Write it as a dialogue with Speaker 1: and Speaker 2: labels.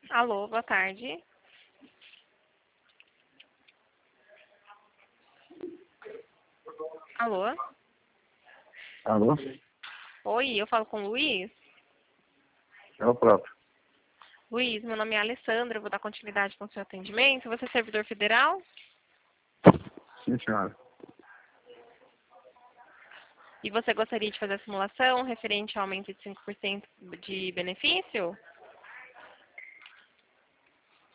Speaker 1: Alô, boa tarde. Alô?
Speaker 2: Alô?
Speaker 1: Oi, eu falo com o Luiz?
Speaker 2: É o próprio.
Speaker 1: Luiz, meu nome é Alessandra, eu vou dar continuidade com o seu atendimento. Você é servidor federal?
Speaker 2: Sim, senhora.
Speaker 1: E você gostaria de fazer a simulação referente ao aumento de 5% de benefício?